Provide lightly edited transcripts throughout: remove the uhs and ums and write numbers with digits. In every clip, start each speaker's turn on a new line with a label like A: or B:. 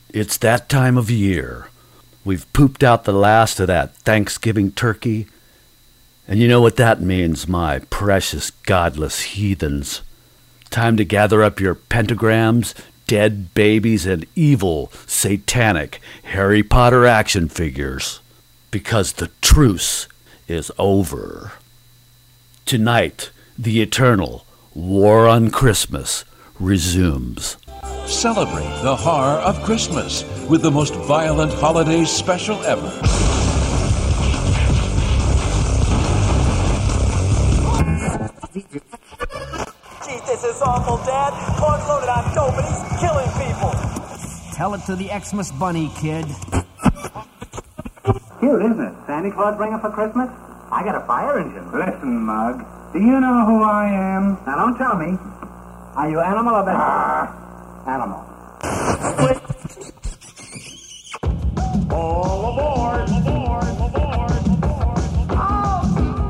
A: It's that time of year. We've pooped out the last of that Thanksgiving turkey. And you know what that means, my precious godless heathens. Time to gather up your pentagrams, dead babies, and evil, satanic Harry Potter action figures. Because the truce is over. Tonight, the eternal War on Christmas resumes.
B: Celebrate the horror of Christmas with the most violent holiday special ever.
C: Gee, this is awful, Dad. Car's loaded on dope and he's killing people.
D: Tell it to the Xmas Bunny, kid.
E: Cute, isn't it? Santa Claus bringing for Christmas? I got a fire engine. Listen, Mug. Do you know who I am? Now, don't tell me. Are you animal or vegetable? Animal.
C: All aboard! Aboard! Aboard! Aboard! Oh,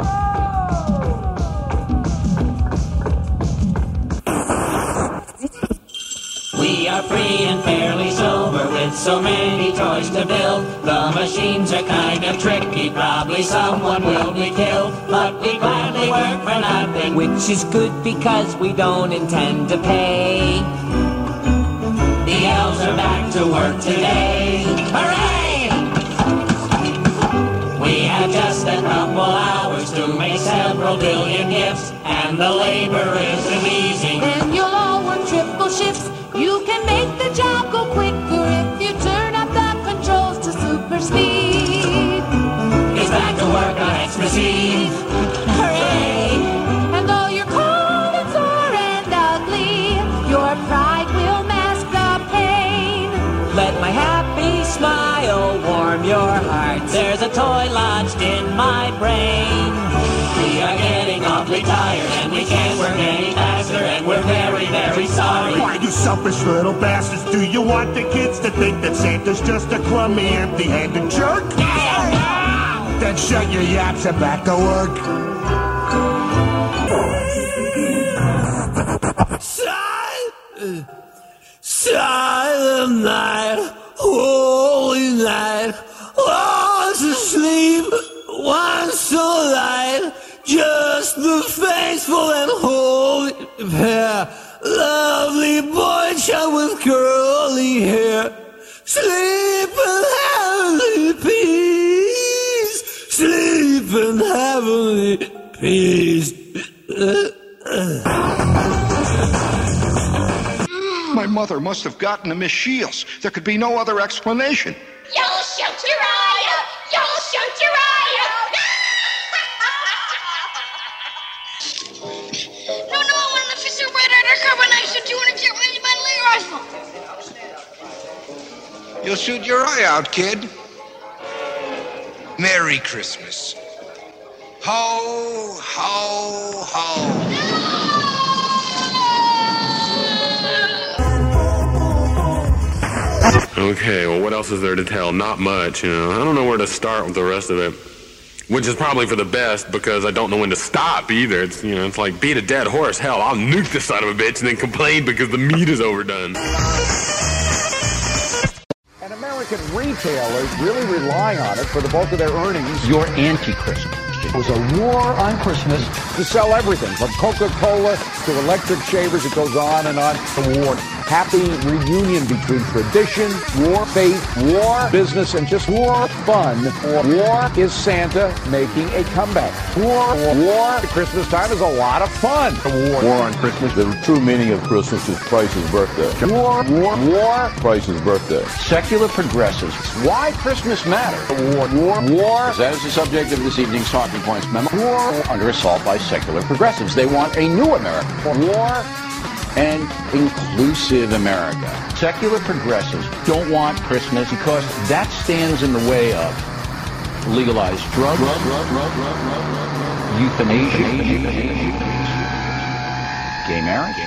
F: no! We are free and fairly sober with so many toys to build. The machines are kind of tricky, probably someone will be killed. But we gladly work for nothing, which is good because we don't intend to pay. The elves are back to work today. Hooray! We have just a couple hours to make several billion gifts, and the labor isn't easy.
G: Then you'll all work triple shifts. You can make the job go quicker if you turn up the controls to super speed.
F: It's back to work on Xmas Eve. Hooray!
G: And though you're cold and sore and ugly, your pride will mask the pain.
F: Let my happy smile warm your heart. There's a toy lodged in my brain. We are getting awfully tired and we can't work any faster, and we're very, very sorry.
H: Why, you selfish little bastards, do you want the kids to think that Santa's just a crummy, empty-handed jerk?
F: Yeah.
H: Then shut your yaps and back to work.
I: Silent night, holy night, lost asleep, one so light, just the faithful and holy pair, lovely boy child with curly hair, sleep in heavenly peace, sleep in heavenly peace.
H: My mother must have gotten to Miss Shields. There could be no other explanation.
J: You'll shoot Uriah! You'll shoot Uriah! No, I want an officer right undercover and I shoot you and get ready my rifle.
K: You'll shoot your eye out, kid. Merry Christmas. Ho, ho, ho.
L: Okay, well, what else is there to tell? Not much, you know. I don't know where to start with the rest of it, which is probably for the best because I don't know when to stop either. It's, you know, it's like beat a dead horse. Hell, I'll nuke the son of a bitch and then complain because the meat is overdone.
M: And American retailers really rely on it for the bulk of their earnings.
N: You're anti-Christmas.
M: It was a war on Christmas to sell everything from Coca-Cola to electric shavers. It goes on and on. The war. Happy reunion between tradition, war, faith, war, business, and just war fun. War is Santa making a comeback. War at Christmas time is a lot of fun.
O: War on Christmas. The true meaning of Christmas is Price's birthday.
M: War.
O: Price's birthday.
N: Secular progressives.
M: Why Christmas matters. War.
N: That is the subject of this evening's Talking Points memo. War under assault by secular progressives. They want a new America.
M: War.
N: And inclusive America. Secular progressives don't want Christmas because that stands in the way of legalized drugs, euthanasia, gay marriage.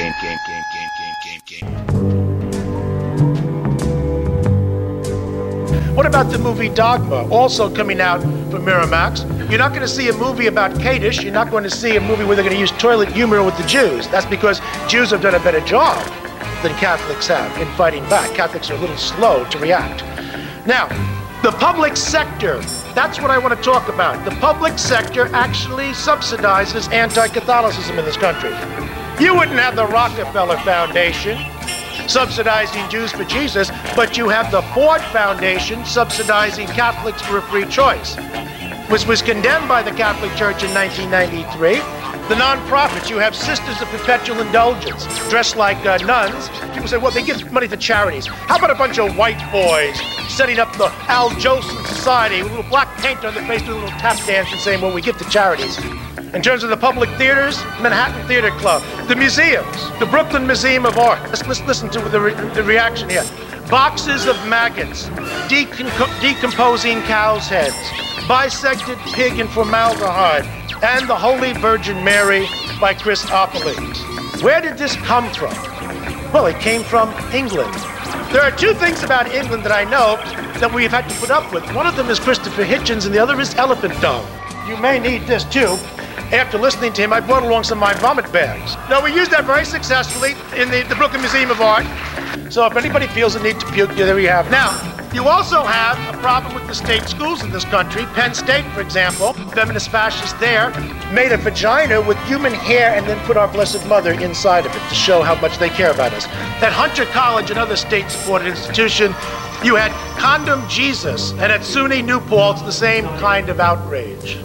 P: What about the movie Dogma, also coming out from Miramax? You're not going to see a movie about Kadish. You're not going to see a movie where they're going to use toilet humor with the Jews. That's because Jews have done a better job. than Catholics have in fighting back. Catholics are a little slow to react. Now, the public sector, that's what I want to talk about. The public sector actually subsidizes anti-Catholicism in this country. You wouldn't have the Rockefeller Foundation subsidizing Jews for Jesus, but you have the Ford Foundation subsidizing Catholics for a free choice, which was condemned by the Catholic Church in 1993. The non-profits, you have Sisters of Perpetual Indulgence, dressed like nuns. People say, well, they give money to charities. How about a bunch of white boys setting up the Al Jolson Society with a little black paint on their face, doing a little tap dance and saying, well, we give to charities. In terms of the public theaters, Manhattan Theater Club, the museums, the Brooklyn Museum of Art. Let's listen to the reaction here. Boxes of maggots, decomposing cow's heads, bisected pig in formaldehyde, and the Holy Virgin Mary by Chris Christopoulos. Where did this come from? Well, it came from England. There are two things about England that I know that we've had to put up with. One of them is Christopher Hitchens, and the other is elephant dung. You may need this too. After listening to him, I brought along some of my vomit bags. Now, we used that very successfully in the Brooklyn Museum of Art. So if anybody feels the need to puke, there we have. Now, you also have a problem with the state schools in this country. Penn State, for example, feminist fascists there made a vagina with human hair and then put our Blessed Mother inside of it to show how much they care about us. At Hunter College, another state-supported institution, you had Condom Jesus, and at SUNY New Paltz, the same kind of outrage.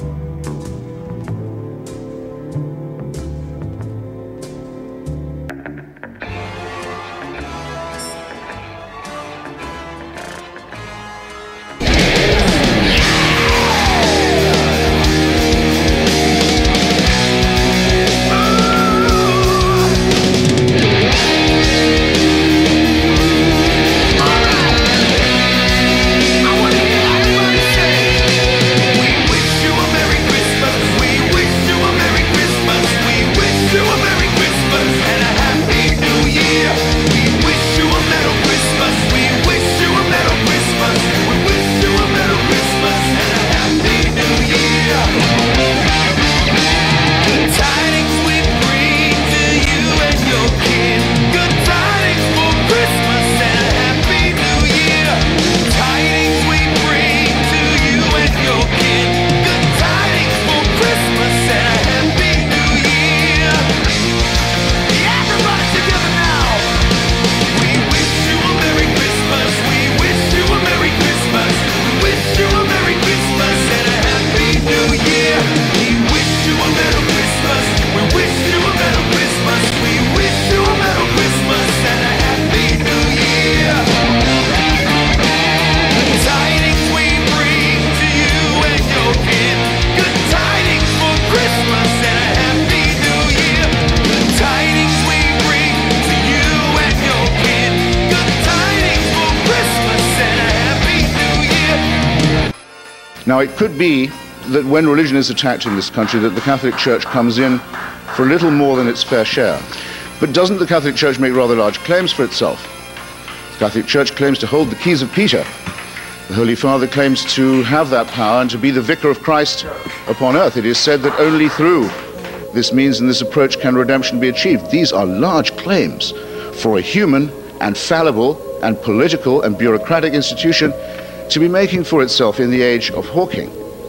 O: Now, it could be that when religion is attacked in this country, that the Catholic Church comes in for a little more than its fair share. But doesn't the Catholic Church make rather large claims for itself? The Catholic Church claims to hold the keys of Peter. The Holy Father claims to have that power and to be the vicar of Christ upon earth. It is said that only through this means and this approach can redemption be achieved. These are large claims for a human and fallible and political and bureaucratic institution to be making for itself in the age of Hawking.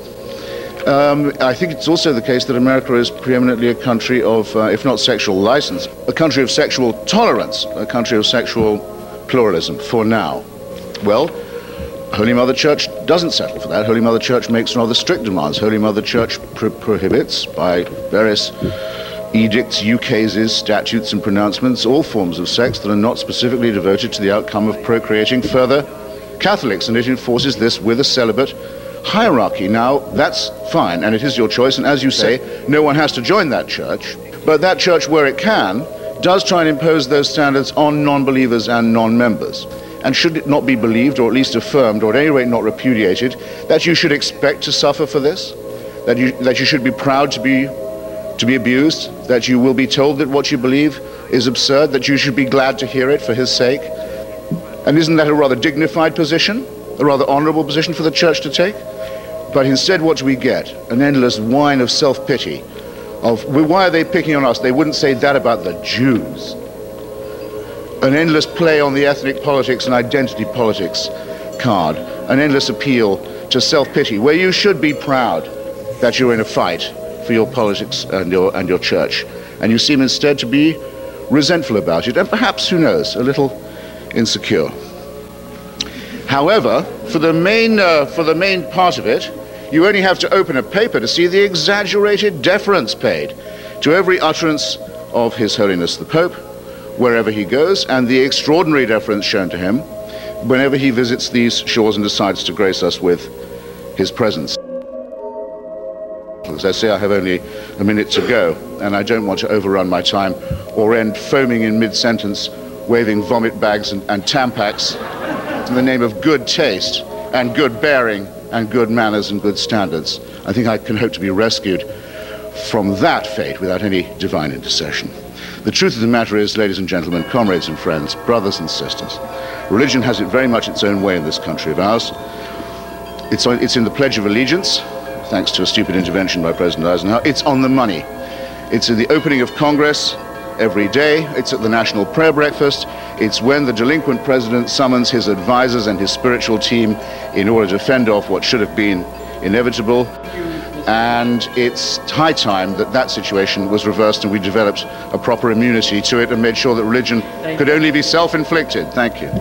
O: I think it's also the case that America is preeminently a country of, if not sexual license, a country of sexual tolerance, a country of sexual pluralism for now. Well, Holy Mother Church doesn't settle for that. Holy Mother Church makes rather strict demands. Holy Mother Church prohibits, by various edicts, ukases, statutes and pronouncements, all forms of sex that are not specifically devoted to the outcome of procreating further Catholics, and it enforces this with a celibate hierarchy. Now, that's fine, and it is your choice, and as you say, no one has to join that church, but that church, where it can, does try and impose those standards on non-believers and non-members. And should it not be believed, or at least affirmed, or at any rate not repudiated, that you should expect to suffer for this? That you should be proud to be abused? That you will be told that what you believe is absurd? That you should be glad to hear it for his sake? And isn't that a rather dignified position? A rather honorable position for the church to take? But instead, what do we get? An endless whine of self-pity. Of, why are they picking on us? They wouldn't say that about the Jews. an endless play on the ethnic politics and identity politics card, an endless appeal to self-pity, where you should be proud that you're in a fight for your politics and your church. And you seem instead to be resentful about it, and perhaps, who knows, a little insecure. However, for the main part of it, you only have to open a paper to see the exaggerated deference paid to every utterance of His Holiness the Pope, wherever he goes, and the extraordinary deference shown to him whenever he visits these shores and decides to grace us with his presence. As I say, I have only a minute to go, and I don't want to overrun my time or end foaming in mid-sentence, waving vomit bags and Tampax in the name of good taste and good bearing and good manners and good standards. I think I can hope to be rescued from that fate without any divine intercession. The truth of the matter is, ladies and gentlemen, comrades and friends, brothers and sisters, religion has it very much its own way in this country of ours. It's in the Pledge of Allegiance, thanks to a stupid intervention by President Eisenhower. It's on the money. It's in the opening of Congress every day. It's at the National Prayer Breakfast. It's when the delinquent president summons his advisors and his spiritual team in order to fend off what should have been inevitable. And it's high time that that situation was reversed and we developed a proper immunity to it and made sure that religion could only be self-inflicted. Thank you.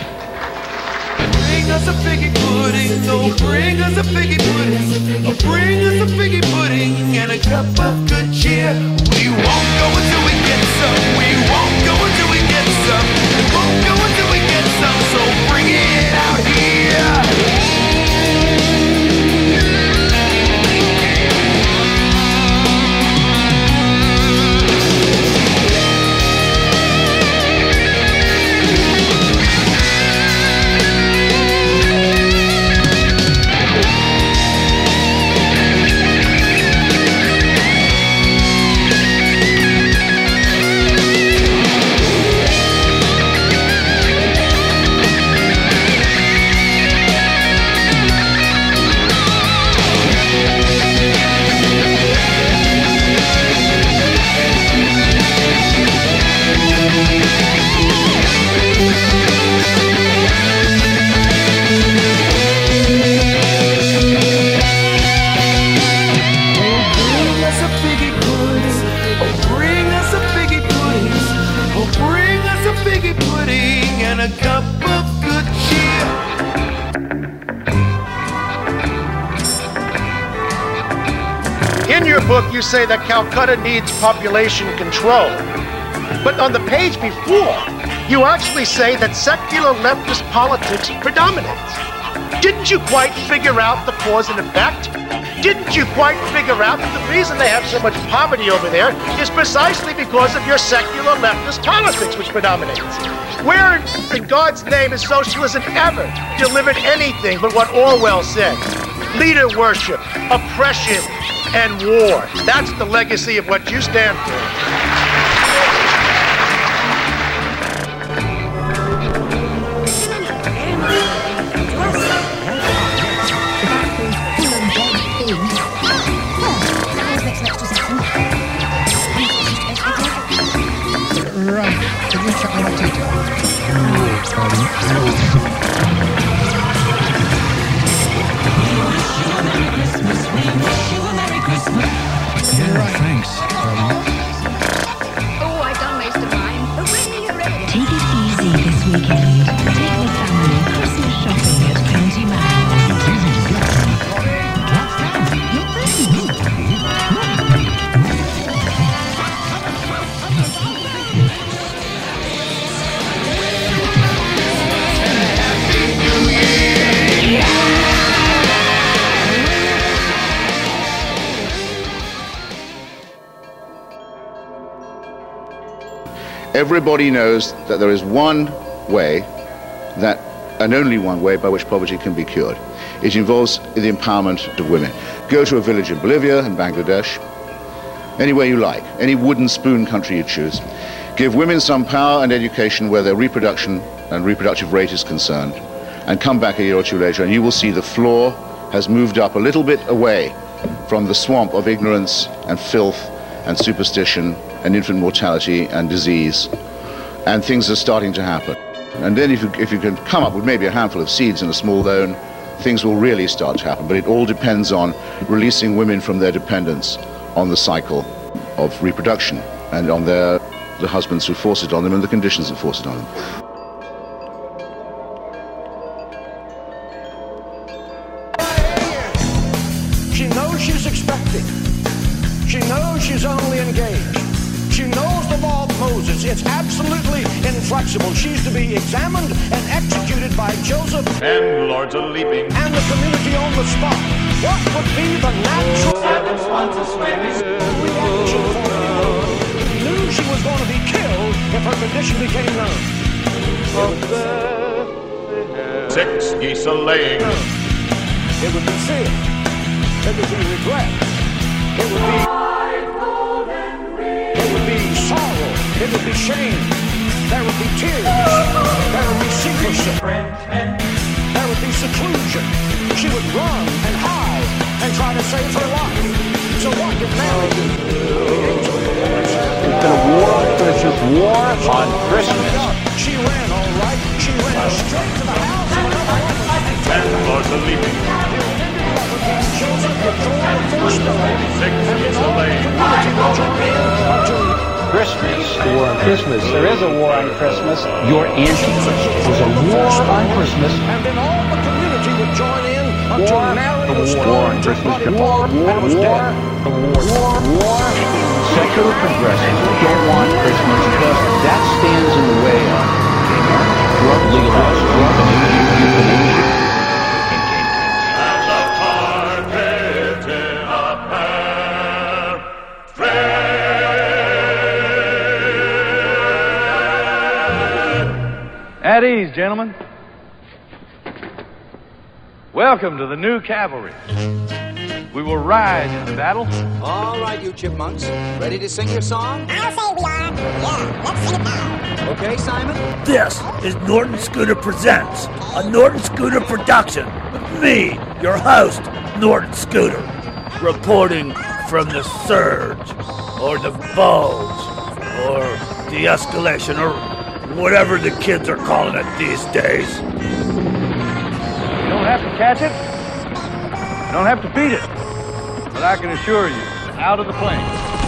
I: Bring us a figgy pudding, oh, bring us a figgy pudding, oh, bring us a figgy pudding and a cup of good cheer. We won't go until we get some, we won't go until we get some, we won't go until we get some, so bring it out here.
P: You say that Calcutta needs population control. But on the page before, you actually say that secular leftist politics predominates. Didn't you quite figure out the cause and effect? Didn't you quite figure out that the reason they have so much poverty over there is precisely because of your secular leftist politics which predominates? Where in God's name has socialism ever delivered anything but what Orwell said? Leader worship, oppression, and war. That's the legacy of what you stand for.
O: Everybody knows that there is one way, that and only one way, by which poverty can be cured. It involves the empowerment of women. Go to a village in Bolivia and Bangladesh, anywhere you like, any wooden spoon country you choose. Give women some power and education where their reproduction and reproductive rate is concerned, and come back a year or two later and you will see the floor has moved up a little bit away from the swamp of ignorance and filth and superstition and infant mortality and disease and things are starting to happen. And then if you can come up with maybe a handful of seeds in a small loan, things will really start to happen. But it all depends on releasing women from their dependence on the cycle of reproduction and on the husbands who force it on them and the conditions that force it on them.
Q: She knows she's expecting. She knows she's only engaged. She knows the law of Moses. It's absolutely inflexible. She's to be examined and executed by Joseph.
R: And lords are leaping.
Q: And the community on the spot. What would be the natural reaction for her? Knew she was going to be killed if her condition became known.
R: 6 geese a laying.
Q: It would be fear. It would be regret. It would be sorrow. It would be shame. There would be tears. There would be secrecy. There would be seclusion. She would run and hide and try to save her life. So what did Mary do?
M: It's been a war on Christmas. War on Christmas.
Q: She ran, all right. She ran straight to the house of another woman.
R: And lords are leaping.
Q: 6
R: geese a laying.
M: Christmas. The war on Christmas. There is a war on Christmas. Your anti-Christmas. There's a war on Christmas.
Q: And then all the community would join in until Mary was
M: war on Christmas. War. Secular progressives don't want Christmas because that stands in the way of drug legalized drug euthanasia.
S: At ease, gentlemen. Welcome to the new cavalry. We will ride into battle.
T: All right, you chipmunks. Ready to sing your song?
J: I'll say we are. Yeah, let's sing it now.
T: Okay, Simon?
U: This is Norton Scooter Presents, a Norton Scooter production. Me, your host, Norton Scooter, reporting from the surge, or the bulge, or the escalation, or whatever the kids are calling it these days.
S: You don't have to catch it. You don't have to beat it. But I can assure you, out of the plane.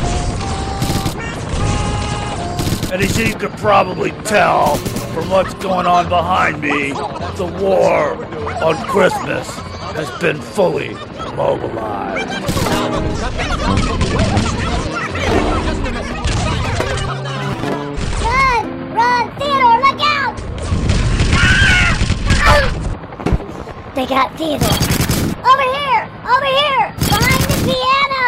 U: And as you could probably tell from what's going on behind me, the war on Christmas has been fully mobilized.
J: Run, Theodore, look out! They got Theodore. Over here! Behind the piano!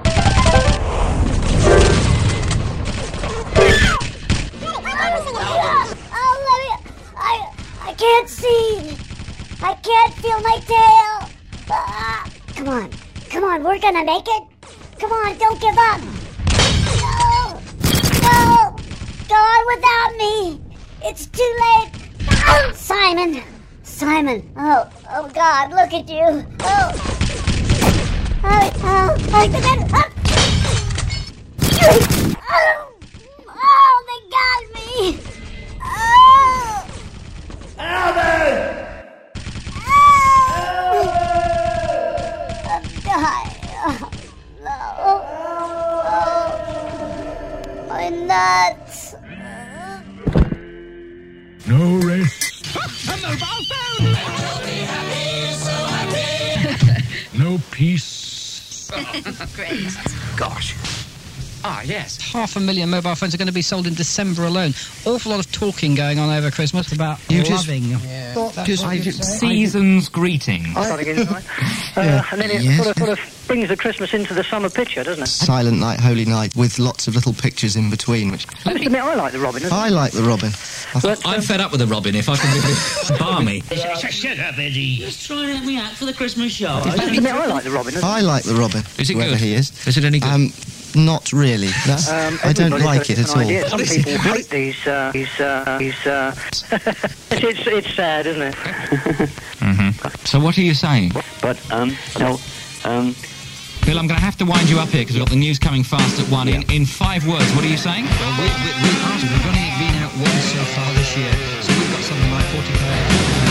J: Oh, let me... I can't see. I can't feel my tail. Come on, we're gonna make it. Come on, don't give up. No! Go on without me. It's too late. Simon. Oh God, look at you. They got me.
U: Alvin!
J: I'm dying. No. My nuts.
H: No rest.
I: A mobile phone!
H: No peace.
V: Great.
W: Gosh. Ah, yes.
V: 500,000 mobile phones are going to be sold in December alone. Awful lot of talking going on over Christmas about loving.
W: Season's greeting.
X: And then it sort of brings the Christmas into the summer picture, doesn't it?
Y: Silent Night, Holy Night, with lots of little pictures in between. Which
X: I must admit, I like the Robin.
Y: I like the Robin.
W: I'm fed up with the Robin, if I can be balmy.
X: Shut up, Eddie.
V: Just trying to help me out for the Christmas show.
X: I must admit, I like the Robin.
Y: I like the Robin.
W: Is it
Y: whoever
W: good?
Y: He is.
W: Is it any good?
Y: Not really. No. I don't like it at all.
X: Some people hate these. It's sad, isn't it?
W: Mm-hmm. So what are you saying?
X: But
W: Bill, I'm going to have to wind you up here because we've got the news coming fast at 1. In 5 words, what are you saying?
V: Well, we've only been out once so far this year, so we've got something like 45.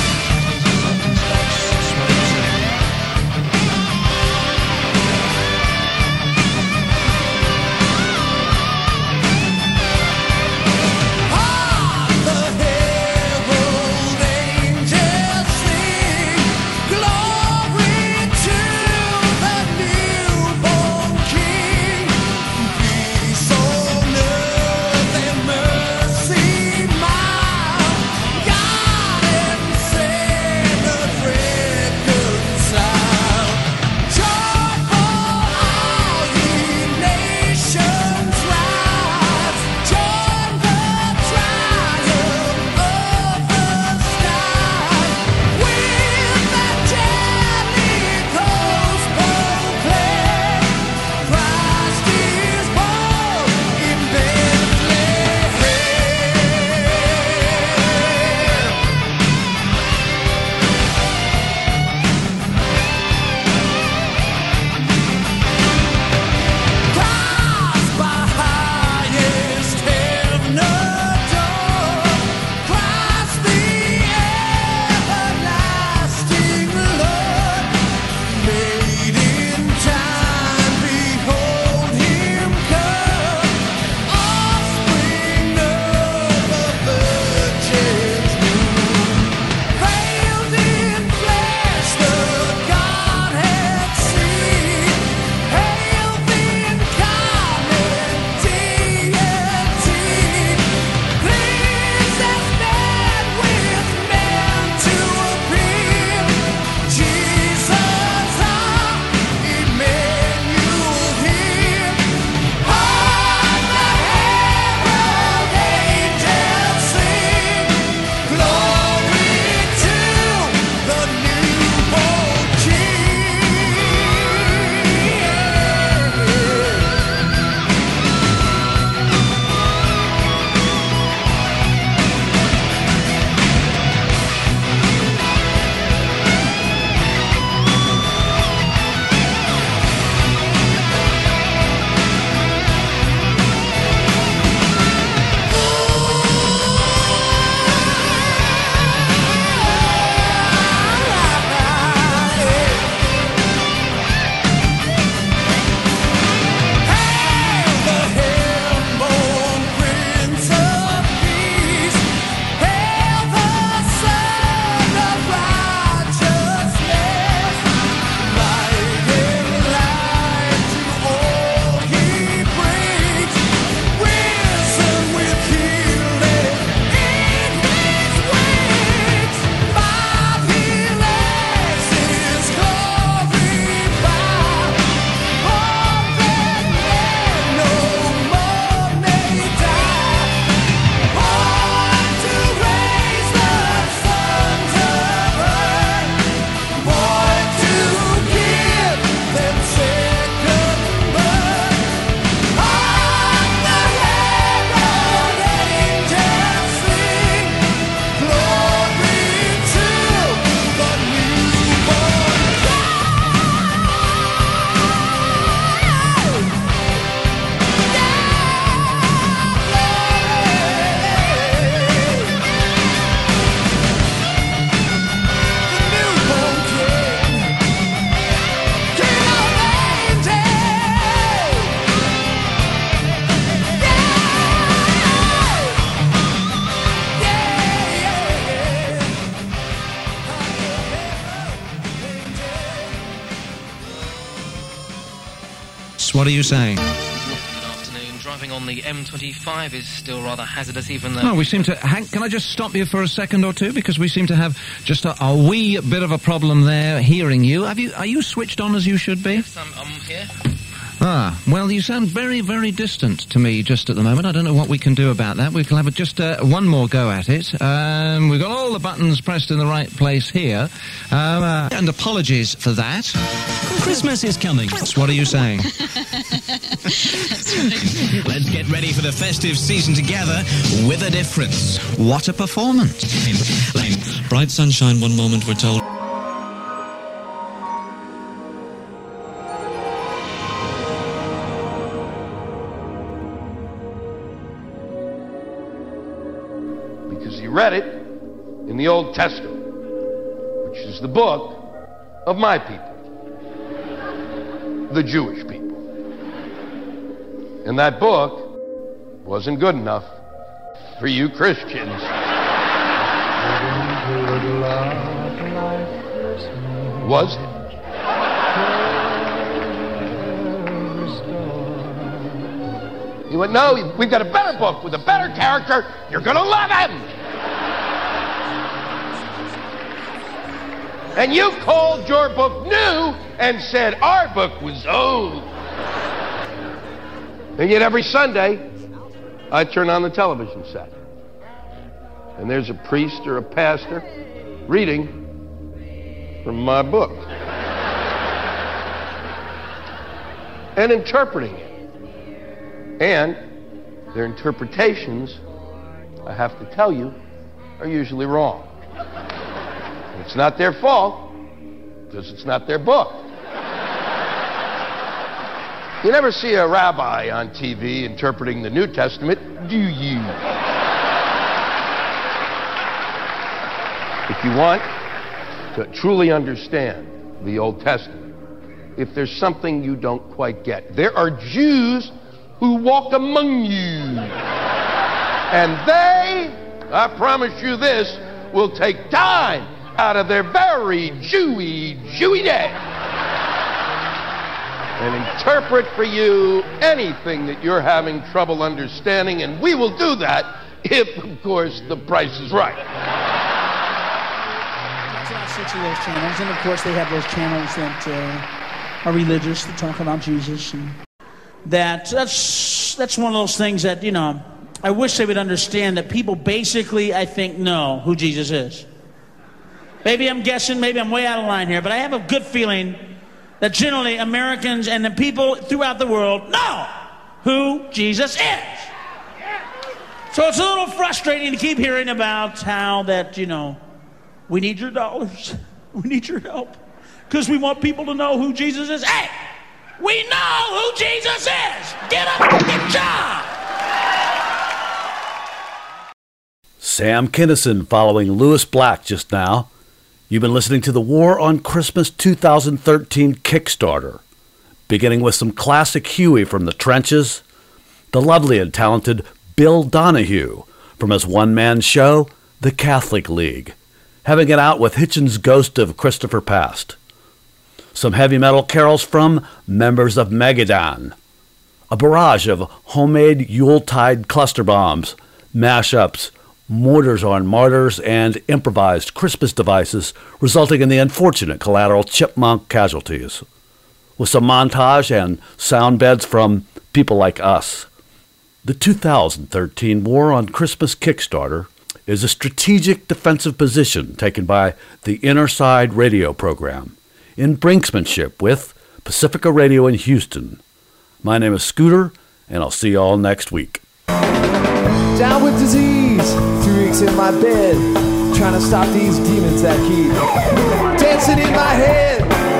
W: What are you saying?
A: Good afternoon. Driving on the M25 is still rather hazardous, even though...
W: No, we seem to... Hank, can I just stop you for a second or two? Because we seem to have just a wee bit of a problem there hearing you. Are you switched on as you should be?
A: Yes, I'm here.
W: Ah, well, you sound very, very distant to me just at the moment. I don't know what we can do about that. We can have just one more go at it. We've got all the buttons pressed in the right place here. And apologies for that. Christmas is coming. What are you saying? Let's get ready for the festive season together with a difference. What a performance.
B: Bright sunshine one moment, we're told.
C: read it in the Old Testament, which is the book of my people, the Jewish people. And that book wasn't good enough for you Christians. Was it? He went, no, we've got a better book with a better character. You're going to love him. And you called your book new and said our book was old. And yet every Sunday, I turn on the television set. And there's a priest or a pastor reading from my book. And interpreting it. And their interpretations, I have to tell you, are usually wrong. It's not their fault, because it's not their book. You never see a rabbi on TV interpreting the New Testament, do you? If you want to truly understand the Old Testament, if there's something you don't quite get, there are Jews who walk among you. And they, I promise you this, will take time out of their very Jewy day and interpret for you anything that you're having trouble understanding, and we will do that if, of course, the price is right.
D: Six of those channels, and of course they have those channels that are religious, that talk about Jesus, and that's one of those things that, you know, I wish they would understand that people basically, I think, know who Jesus is. Maybe I'm guessing, maybe I'm way out of line here, but I have a good feeling that generally Americans and the people throughout the world know who Jesus is. So it's a little frustrating to keep hearing about how that, you know, we need your dollars, we need your help, because we want people to know who Jesus is. Hey, we know who Jesus is. Get a fucking job.
E: Sam Kinison following Lewis Black just now. You've been listening to the War on Christmas 2013 Kickstarter, beginning with some classic Huey from the Trenches, the lovely and talented Bill Donahue from his one-man show, The Catholic League, having it out with Hitchens' Ghost of Christopher Past. Some heavy metal carols from members of Megadon, a barrage of homemade Yuletide cluster bombs, mashups, mortars on martyrs, and improvised Christmas devices, resulting in the unfortunate collateral chipmunk casualties, with some montage and sound beds from people like us. The 2013 War on Christmas Kickstarter is a strategic defensive position taken by the Inner Side radio program in brinksmanship with Pacifica Radio in Houston. My name is Scooter, and I'll see you all next week.
F: Down with disease, 3 weeks in my bed, trying to stop these demons that keep dancing in my head.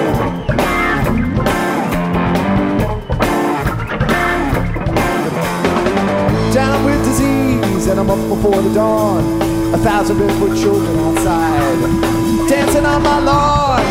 F: Down with disease, and I'm up before the dawn, 1,000 barefoot children outside, dancing on my lawn.